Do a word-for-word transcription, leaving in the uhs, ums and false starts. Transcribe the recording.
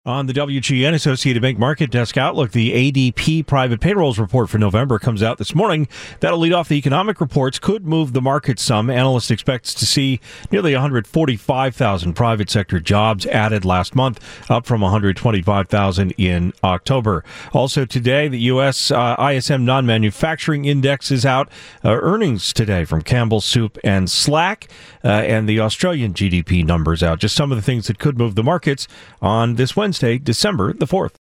On the W G N Associated Bank Market Desk Outlook, the A D P private payrolls report for November comes out this morning. That'll lead off the economic reports, could move the market some. Analysts expect to see nearly one hundred forty-five thousand private sector jobs added last month, up from one hundred twenty-five thousand in October. Also today, the U S uh, I S M non-manufacturing index is out. Uh, earnings today from Campbell Soup and Slack, uh, and the Australian G D P numbers out. Just some of the things that could move the markets on this Wednesday. Wednesday, December the fourth.